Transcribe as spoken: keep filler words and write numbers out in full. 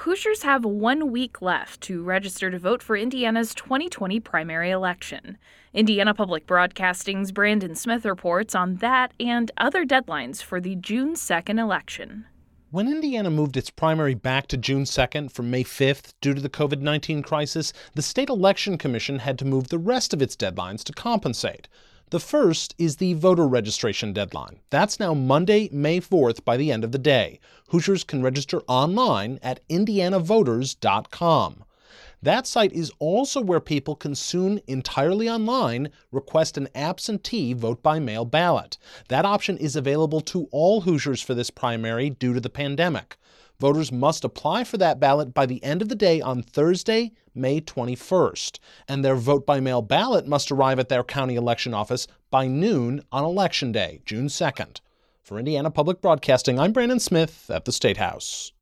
Hoosiers have one week left to register to vote for Indiana's twenty twenty primary election. Indiana Public Broadcasting's Brandon Smith reports on that and other deadlines for the June second election. When Indiana moved its primary back to June second from May fifth due to the covid nineteen crisis, the State Election Commission had to move the rest of its deadlines to compensate. The first is the voter registration deadline. That's now Monday, May fourth by the end of the day. Hoosiers can register online at indiana voters dot com. That site is also where people can soon, entirely online, request an absentee vote-by-mail ballot. That option is available to all Hoosiers for this primary due to the pandemic. Voters must apply for that ballot by the end of the day on Thursday, May twenty-first, and their vote-by-mail ballot must arrive at their county election office by noon on Election Day, June second. For Indiana Public Broadcasting, I'm Brandon Smith at the State House.